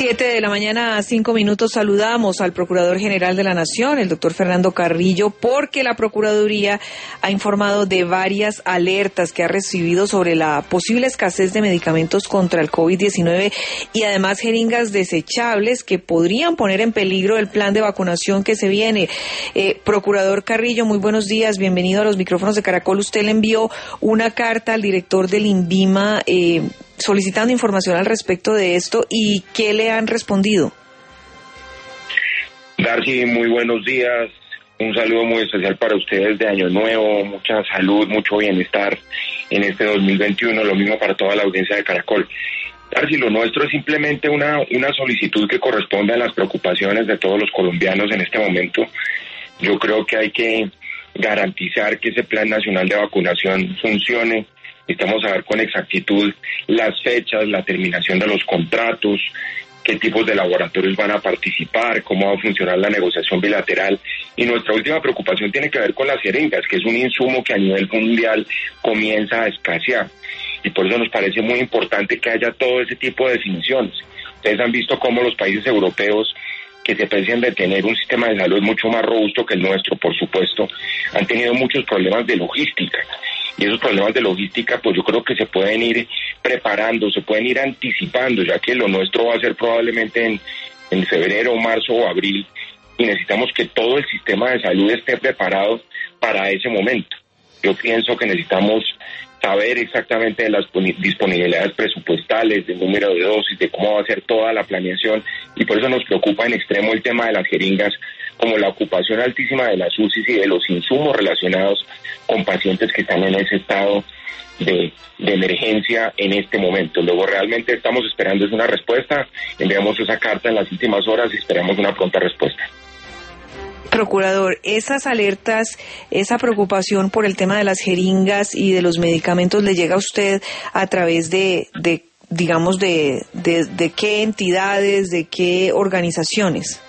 7:05 a.m. Saludamos al Procurador General de la Nación, el doctor Fernando Carrillo, porque la Procuraduría ha informado de varias alertas que ha recibido sobre la posible escasez de medicamentos contra el COVID-19 y además jeringas desechables que podrían poner en peligro el plan de vacunación que se viene. Procurador Carrillo, muy buenos días, bienvenido a los micrófonos de Caracol. Usted le envió una carta al director del INVIMA solicitando información al respecto de esto, ¿y qué le han respondido? Darcy, muy buenos días, un saludo muy especial para ustedes de Año Nuevo, mucha salud, mucho bienestar en este 2021, lo mismo para toda la audiencia de Caracol. Darcy, lo nuestro es simplemente una solicitud que corresponde a las preocupaciones de todos los colombianos en este momento. Yo creo que hay que garantizar que ese Plan Nacional de Vacunación funcione. Necesitamos saber con exactitud las fechas, la terminación de los contratos, qué tipos de laboratorios van a participar, cómo va a funcionar la negociación bilateral. Y nuestra última preocupación tiene que ver con las jeringas, que es un insumo que a nivel mundial comienza a escasear. Y por eso nos parece muy importante que haya todo ese tipo de definiciones. Ustedes han visto cómo los países europeos, que se precian de tener un sistema de salud mucho más robusto que el nuestro, por supuesto, han tenido muchos problemas de logística. Y esos problemas de logística, pues yo creo que se pueden ir preparando, se pueden ir anticipando, ya que lo nuestro va a ser probablemente en febrero, marzo o abril, y necesitamos que todo el sistema de salud esté preparado para ese momento. Yo pienso que necesitamos saber exactamente de las disponibilidades presupuestales, del número de dosis, de cómo va a ser toda la planeación, y por eso nos preocupa en extremo el tema de las jeringas, como la ocupación altísima de las UCIs y de los insumos relacionados con pacientes que están en ese estado de emergencia en este momento. Luego realmente estamos esperando es una respuesta, enviamos esa carta en las últimas horas y esperamos una pronta respuesta. Procurador, esas alertas, esa preocupación por el tema de las jeringas y de los medicamentos le llega a usted a través de qué entidades, de qué organizaciones.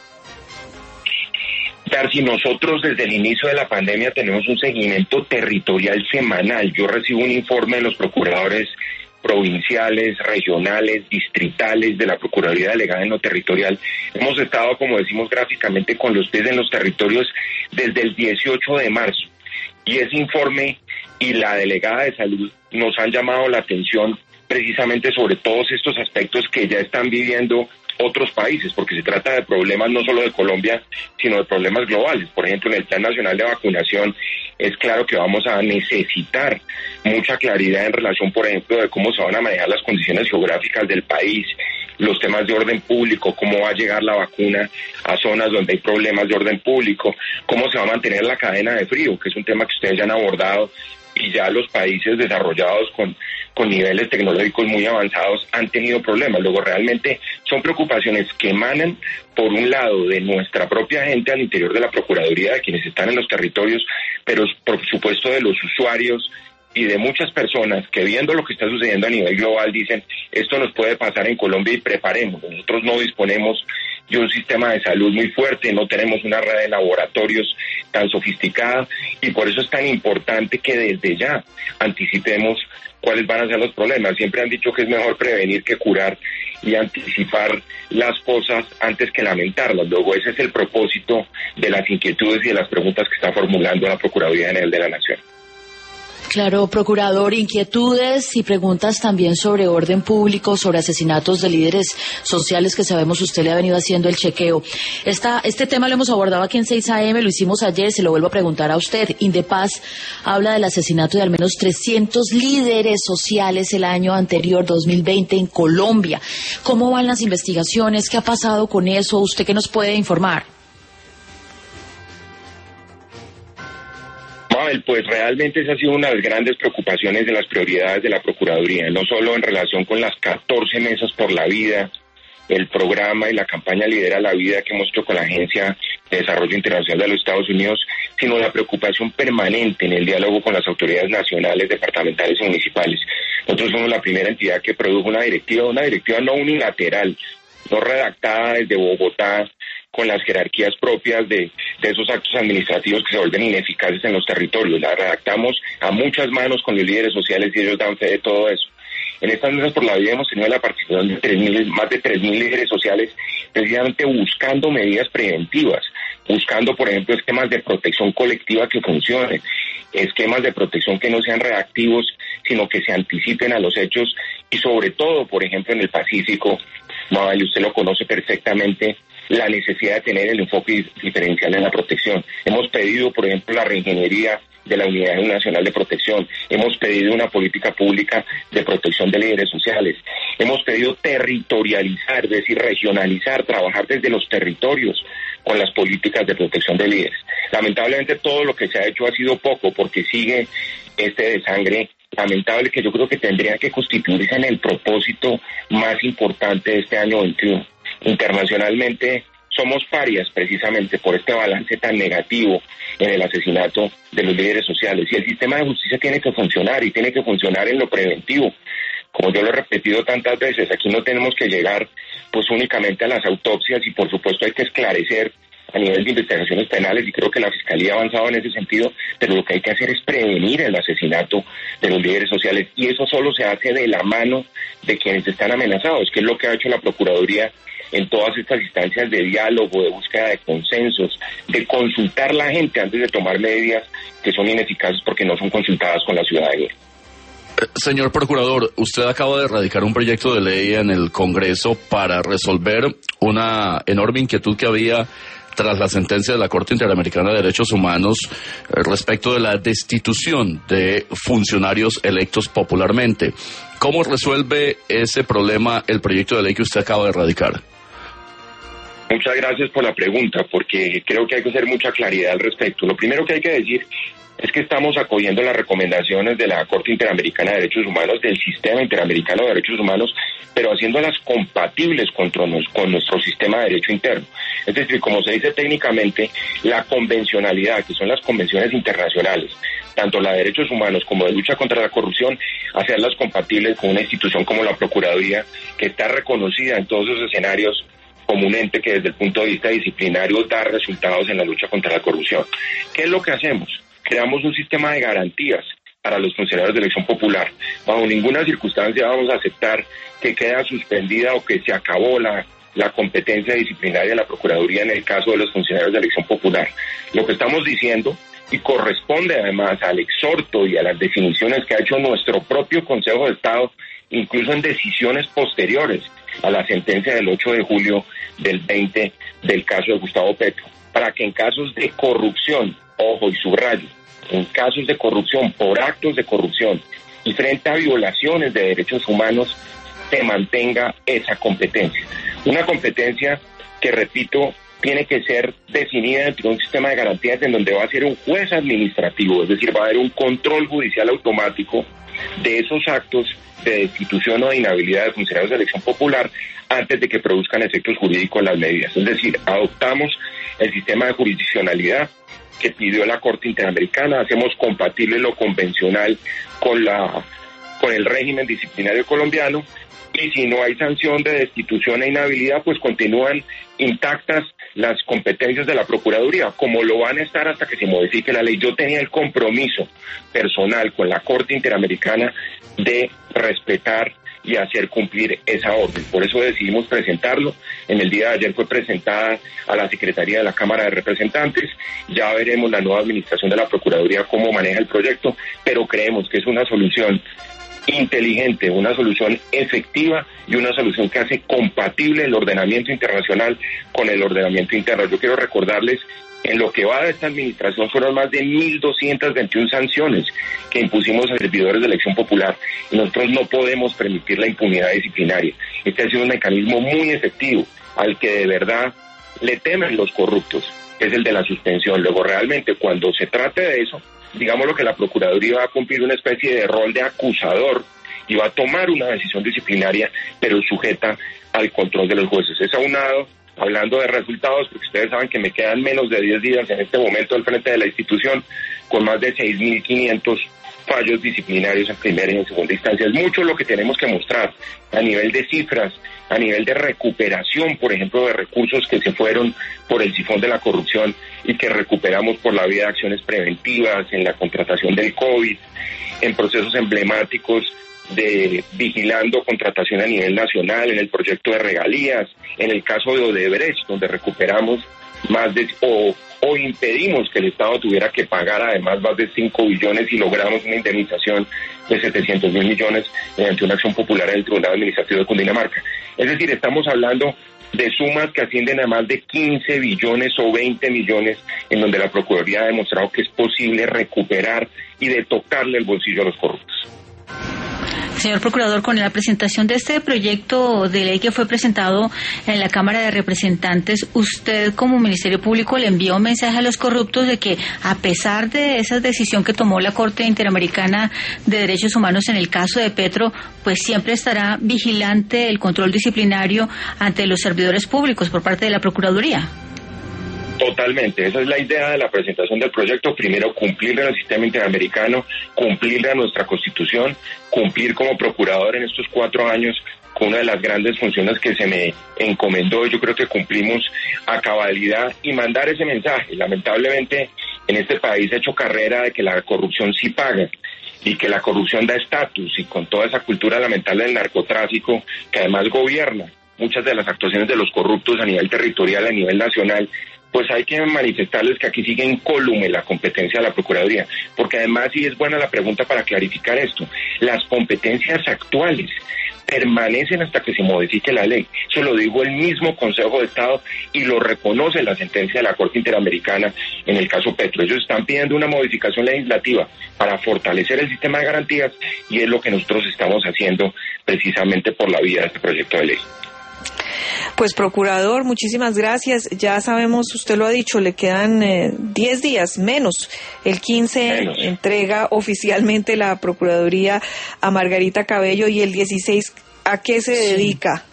Darcy, nosotros desde el inicio de la pandemia tenemos un seguimiento territorial semanal. Yo recibo un informe de los procuradores provinciales, regionales, distritales de la Procuraduría Delegada en lo territorial. Hemos estado, como decimos gráficamente, con los pies en los territorios desde el 18 de marzo. Y ese informe y la delegada de salud nos han llamado la atención precisamente sobre todos estos aspectos que ya están viviendo otros países, porque se trata de problemas no solo de Colombia, sino de problemas globales. Por ejemplo, en el Plan Nacional de Vacunación es claro que vamos a necesitar mucha claridad en relación, por ejemplo, de cómo se van a manejar las condiciones geográficas del país, los temas de orden público, cómo va a llegar la vacuna a zonas donde hay problemas de orden público, cómo se va a mantener la cadena de frío, que es un tema que ustedes ya han abordado, y ya los países desarrollados con niveles tecnológicos muy avanzados han tenido problemas. Luego realmente son preocupaciones que emanan, por un lado, de nuestra propia gente al interior de la Procuraduría, de quienes están en los territorios, pero por supuesto de los usuarios y de muchas personas que, viendo lo que está sucediendo a nivel global, dicen esto nos puede pasar en Colombia y preparemos. Nosotros no disponemos de un sistema de salud muy fuerte, no tenemos una red de laboratorios tan sofisticada, y por eso es tan importante que desde ya anticipemos cuáles van a ser los problemas. Siempre han dicho que es mejor prevenir que curar, y anticipar las cosas antes que lamentarlas. Luego ese es el propósito de las inquietudes y de las preguntas que está formulando la Procuraduría General de la Nación. Claro, procurador, inquietudes y preguntas también sobre orden público, sobre asesinatos de líderes sociales que sabemos usted le ha venido haciendo el chequeo. Este tema lo hemos abordado aquí en 6 AM, lo hicimos ayer, se lo vuelvo a preguntar a usted. Indepaz habla del asesinato de al menos 300 líderes sociales el año anterior, 2020, en Colombia. ¿Cómo van las investigaciones? ¿Qué ha pasado con eso? ¿Usted qué nos puede informar? Pues realmente esa ha sido una de las grandes preocupaciones de las prioridades de la Procuraduría, no solo en relación con las 14 mesas por la vida, el programa y la campaña Lidera la Vida que hemos hecho con la Agencia de Desarrollo Internacional de los Estados Unidos, sino la preocupación permanente en el diálogo con las autoridades nacionales, departamentales y municipales. Nosotros somos la primera entidad que produjo una directiva no unilateral, no redactada desde Bogotá, con las jerarquías propias de esos actos administrativos que se vuelven ineficaces en los territorios. La redactamos a muchas manos con los líderes sociales y ellos dan fe de todo eso. En estas mesas por la vida hemos tenido la participación de más de 3.000 líderes sociales, precisamente buscando medidas preventivas, buscando, por ejemplo, esquemas de protección colectiva que funcionen, esquemas de protección que no sean reactivos, sino que se anticipen a los hechos y sobre todo, por ejemplo, en el Pacífico, Mabel, usted lo conoce perfectamente, la necesidad de tener el enfoque diferencial en la protección. Hemos pedido, por ejemplo, la reingeniería de la Unidad Nacional de Protección. Hemos pedido una política pública de protección de líderes sociales. Hemos pedido territorializar, es decir, regionalizar, trabajar desde los territorios con las políticas de protección de líderes. Lamentablemente todo lo que se ha hecho ha sido poco porque sigue este desangre lamentable que yo creo que tendría que constituirse en el propósito más importante de este año 21. Internacionalmente somos parias precisamente por este balance tan negativo en el asesinato de los líderes sociales y el sistema de justicia tiene que funcionar y tiene que funcionar en lo preventivo. Como yo lo he repetido tantas veces, aquí no tenemos que llegar pues únicamente a las autopsias y por supuesto hay que esclarecer a nivel de investigaciones penales y creo que la Fiscalía ha avanzado en ese sentido, pero lo que hay que hacer es prevenir el asesinato de los líderes sociales y eso solo se hace de la mano de quienes están amenazados, que es lo que ha hecho la Procuraduría en todas estas instancias de diálogo, de búsqueda de consensos, de consultar a la gente antes de tomar medidas que son ineficaces porque no son consultadas con la ciudadanía. Señor Procurador, usted acaba de radicar un proyecto de ley en el Congreso para resolver una enorme inquietud que había tras la sentencia de la Corte Interamericana de Derechos Humanos respecto de la destitución de funcionarios electos popularmente. ¿Cómo resuelve ese problema el proyecto de ley que usted acaba de radicar? Muchas gracias por la pregunta, porque creo que hay que hacer mucha claridad al respecto. Lo primero que hay que decir es que estamos acogiendo las recomendaciones de la Corte Interamericana de Derechos Humanos, del Sistema Interamericano de Derechos Humanos, pero haciéndolas compatibles con nuestro sistema de derecho interno. Es decir, como se dice técnicamente, la convencionalidad, que son las convenciones internacionales, tanto la de derechos humanos como de lucha contra la corrupción, hacerlas compatibles con una institución como la Procuraduría, que está reconocida en todos esos escenarios como un ente que desde el punto de vista disciplinario da resultados en la lucha contra la corrupción. ¿Qué es lo que hacemos? Creamos un sistema de garantías para los funcionarios de elección popular. Bajo ninguna circunstancia vamos a aceptar que queda suspendida o que se acabó la competencia disciplinaria de la Procuraduría en el caso de los funcionarios de elección popular. Lo que estamos diciendo, y corresponde además al exhorto y a las definiciones que ha hecho nuestro propio Consejo de Estado, incluso en decisiones posteriores a la sentencia del 8 de julio del 20 del caso de Gustavo Petro, para que en casos de corrupción, ojo y subrayo, en casos de corrupción, por actos de corrupción y frente a violaciones de derechos humanos, se mantenga esa competencia. Una competencia que, repito, tiene que ser definida dentro de un sistema de garantías en donde va a ser un juez administrativo, es decir, va a haber un control judicial automático de esos actos de destitución o de inhabilidad de funcionarios de elección popular antes de que produzcan efectos jurídicos las medidas. Es decir, adoptamos el sistema de jurisdiccionalidad que pidió la Corte Interamericana, hacemos compatible lo convencional con el régimen disciplinario colombiano y si no hay sanción de destitución e inhabilidad, pues continúan intactas las competencias de la Procuraduría, como lo van a estar hasta que se modifique la ley. Yo tenía el compromiso personal con la Corte Interamericana de respetar y hacer cumplir esa orden. Por eso decidimos presentarlo. En el día de ayer fue presentada a la Secretaría de la Cámara de Representantes. Ya veremos la nueva administración de la Procuraduría cómo maneja el proyecto, pero creemos que es una solución inteligente, una solución efectiva y una solución que hace compatible el ordenamiento internacional con el ordenamiento interno. Yo quiero recordarles, en lo que va de esta administración fueron más de 1.221 sanciones que impusimos a servidores de elección popular y nosotros no podemos permitir la impunidad disciplinaria. Este ha sido un mecanismo muy efectivo al que de verdad le temen los corruptos, es el de la suspensión. Luego realmente cuando se trate de eso, digamos que la Procuraduría va a cumplir una especie de rol de acusador y va a tomar una decisión disciplinaria, pero sujeta al control de los jueces. Es aunado, hablando de resultados, porque ustedes saben que me quedan menos de 10 días en este momento al frente de la institución, con más de 6.500 fallos disciplinarios en primera y en segunda instancia. Es mucho lo que tenemos que mostrar a nivel de cifras, a nivel de recuperación, por ejemplo, de recursos que se fueron por el sifón de la corrupción y que recuperamos por la vía de acciones preventivas, en la contratación del COVID, en procesos emblemáticos vigilando contratación a nivel nacional, en el proyecto de regalías, en el caso de Odebrecht, donde recuperamos o impedimos que el Estado tuviera que pagar además más de 5 billones y logramos una indemnización de 700.000 millones mediante una acción popular en el Tribunal Administrativo de Cundinamarca. Es decir, estamos hablando de sumas que ascienden a más de 15 billones o 20 millones, en donde la Procuraduría ha demostrado que es posible recuperar y de tocarle el bolsillo a los corruptos. Señor Procurador, con la presentación de este proyecto de ley que fue presentado en la Cámara de Representantes, usted como Ministerio Público le envía un mensaje a los corruptos de que, a pesar de esa decisión que tomó la Corte Interamericana de Derechos Humanos en el caso de Petro, pues siempre estará vigilante el control disciplinario ante los servidores públicos por parte de la Procuraduría. Totalmente, esa es la idea de la presentación del proyecto. Primero, cumplirle al sistema interamericano, cumplirle a nuestra Constitución, cumplir como procurador en estos 4 años con una de las grandes funciones que se me encomendó. Yo creo que cumplimos a cabalidad y mandar ese mensaje. Lamentablemente, en este país ha hecho carrera de que la corrupción sí paga y que la corrupción da estatus, y con toda esa cultura lamentable del narcotráfico que además gobierna muchas de las actuaciones de los corruptos a nivel territorial, a nivel nacional, pues hay que manifestarles que aquí sigue incólume la competencia de la Procuraduría, porque además, y es buena la pregunta para clarificar esto, las competencias actuales permanecen hasta que se modifique la ley. Eso lo dijo el mismo Consejo de Estado y lo reconoce la sentencia de la Corte Interamericana en el caso Petro. Ellos están pidiendo una modificación legislativa para fortalecer el sistema de garantías, y es lo que nosotros estamos haciendo precisamente por la vía de este proyecto de ley. Pues, procurador, muchísimas gracias. Ya sabemos, usted lo ha dicho, le quedan 10 días menos. El 15 entrega oficialmente la Procuraduría a Margarita Cabello, y el 16, ¿a qué se dedica?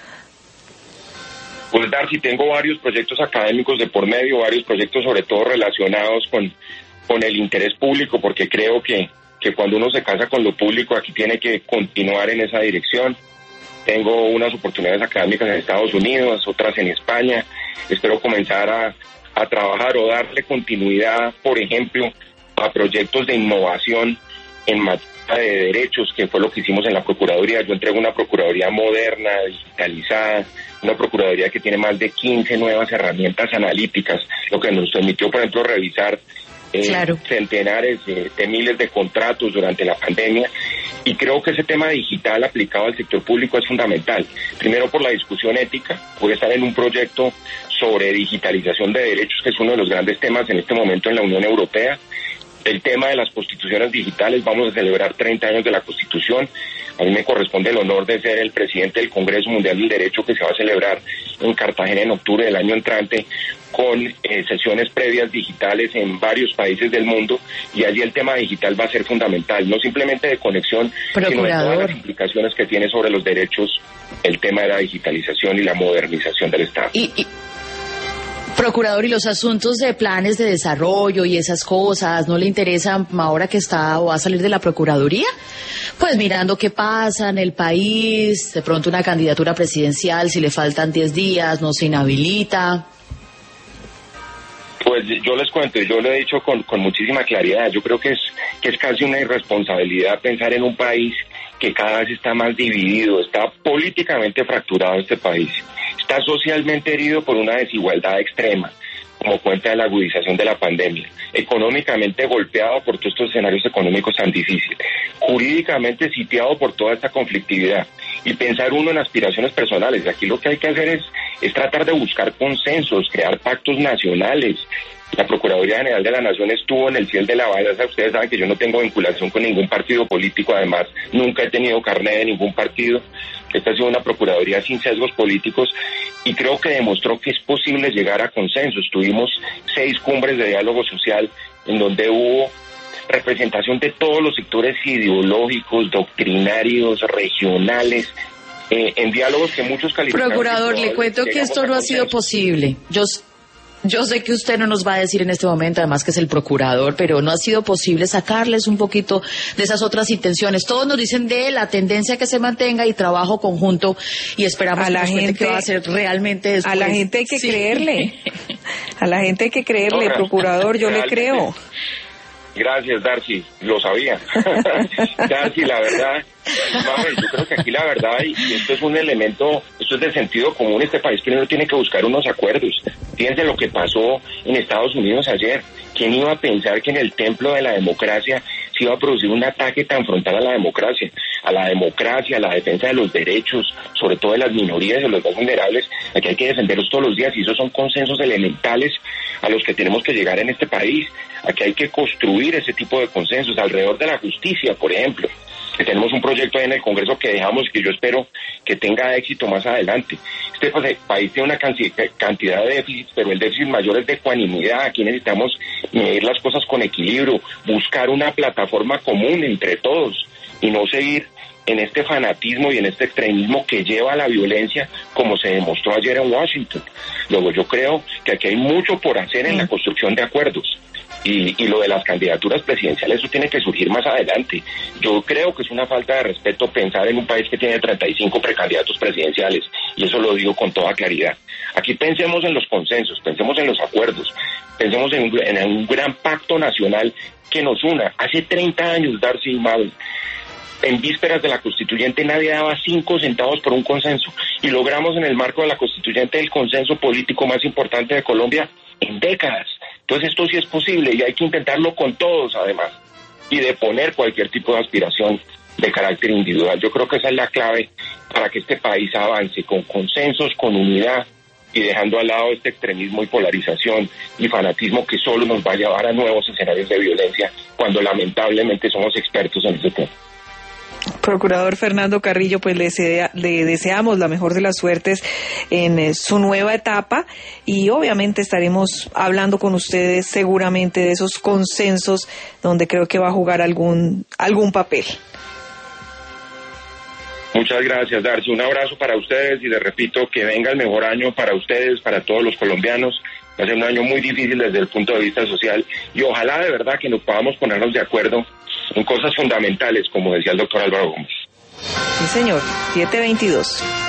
Pues, Darcy, tengo varios proyectos académicos de por medio, varios proyectos sobre todo relacionados con el interés público, porque creo que cuando uno se casa con lo público, aquí tiene que continuar en esa dirección. Tengo unas oportunidades académicas en Estados Unidos, otras en España. Espero comenzar a trabajar o darle continuidad, por ejemplo, a proyectos de innovación en materia de derechos, que fue lo que hicimos en la Procuraduría. Yo entrego una Procuraduría moderna, digitalizada, una Procuraduría que tiene más de 15 nuevas herramientas analíticas, lo que nos permitió, por ejemplo, revisar centenares de miles de contratos durante la pandemia, y creo que ese tema digital aplicado al sector público es fundamental. Primero, por la discusión ética. Voy a estar en un proyecto sobre digitalización de derechos, que es uno de los grandes temas en este momento en la Unión Europea. El tema de las constituciones digitales. Vamos a celebrar 30 años de la Constitución. A mí me corresponde el honor de ser el presidente del Congreso Mundial del Derecho, que se va a celebrar en Cartagena en octubre del año entrante, con sesiones previas digitales en varios países del mundo, y allí el tema digital va a ser fundamental, no simplemente de conexión, sino de todas las implicaciones que tiene sobre los derechos el tema de la digitalización y la modernización del Estado. Procurador, ¿y los asuntos de planes de desarrollo y esas cosas no le interesan ahora que está o va a salir de la Procuraduría? Pues mirando qué pasa en el país, de pronto una candidatura presidencial, si le faltan 10 días, no se inhabilita. Pues yo les cuento, yo lo he dicho con muchísima claridad. Yo creo que es casi una irresponsabilidad pensar en un país que cada vez está más dividido, está políticamente fracturado este país, está socialmente herido por una desigualdad extrema, como cuenta de la agudización de la pandemia, económicamente golpeado por todos estos escenarios económicos tan difíciles, jurídicamente sitiado por toda esta conflictividad, y pensar uno en aspiraciones personales. Aquí lo que hay que hacer es tratar de buscar consensos, crear pactos nacionales. La Procuraduría General de la Nación estuvo en el fiel de la balanza. Ustedes saben que yo no tengo vinculación con ningún partido político, además nunca he tenido carnet de ningún partido. Esta ha sido una Procuraduría sin sesgos políticos, y creo que demostró que es posible llegar a consensos. Tuvimos 6 cumbres de diálogo social en donde hubo representación de todos los sectores ideológicos, doctrinarios, regionales, en diálogos que muchos califican. Procurador, le cuento que esto no ha sido posible. Yo sé que usted no nos va a decir en este momento, además que es el procurador, pero no ha sido posible sacarles un poquito de esas otras intenciones. Todos nos dicen de la tendencia que se mantenga y trabajo conjunto, y esperamos que nos cuente qué va a hacer realmente después. A la gente hay que creerle. A la gente hay que creerle, procurador, yo le creo. Gracias, Darcy, lo sabía. Darcy, la verdad Yo creo que aquí la verdad, y esto es un elemento, esto es de sentido común, este país primero tiene que buscar unos acuerdos. Fíjense lo que pasó en Estados Unidos ayer. ¿Quién iba a pensar que en el templo de la democracia se iba a producir un ataque tan frontal a la democracia, a la defensa de los derechos, sobre todo de las minorías y de los más vulnerables? Aquí hay que defenderlos todos los días y esos son consensos elementales a los que tenemos que llegar en este país. Aquí hay que construir ese tipo de consensos alrededor de la justicia, por ejemplo, que tenemos un proyecto ahí en el Congreso que dejamos, que yo espero que tenga éxito más adelante. Este país tiene una cantidad de déficits, pero el déficit mayor es de ecuanimidad. Aquí necesitamos medir las cosas con equilibrio, buscar una plataforma común entre todos y no seguir en este fanatismo y en este extremismo que lleva a la violencia, como se demostró ayer en Washington. Luego yo creo que aquí hay mucho por hacer en la construcción de acuerdos. Y lo de las candidaturas presidenciales, eso tiene que surgir más adelante. Yo creo que es una falta de respeto pensar en un país que tiene 35 precandidatos presidenciales, y eso lo digo con toda claridad. Aquí pensemos en los consensos, pensemos en los acuerdos, pensemos en un gran pacto nacional que nos una. Hace 30 años, Darcy y Mabel, en vísperas de la constituyente nadie daba 5 centavos por un consenso, y logramos en el marco de la constituyente el consenso político más importante de Colombia en décadas. Entonces esto sí es posible y hay que intentarlo con todos además, y deponer cualquier tipo de aspiración de carácter individual. Yo creo que esa es la clave para que este país avance, con consensos, con unidad, y dejando al lado este extremismo y polarización y fanatismo que solo nos va a llevar a nuevos escenarios de violencia cuando lamentablemente somos expertos en ese tema. Procurador Fernando Carrillo, pues le deseamos la mejor de las suertes en su nueva etapa, y obviamente estaremos hablando con ustedes seguramente de esos consensos donde creo que va a jugar algún papel. Muchas gracias, Darcy. Un abrazo para ustedes y les repito que venga el mejor año para ustedes, para todos los colombianos. Va a ser un año muy difícil desde el punto de vista social y ojalá de verdad que nos podamos ponernos de acuerdo en cosas fundamentales, como decía el doctor Álvaro Gómez. Sí, señor. 7:22.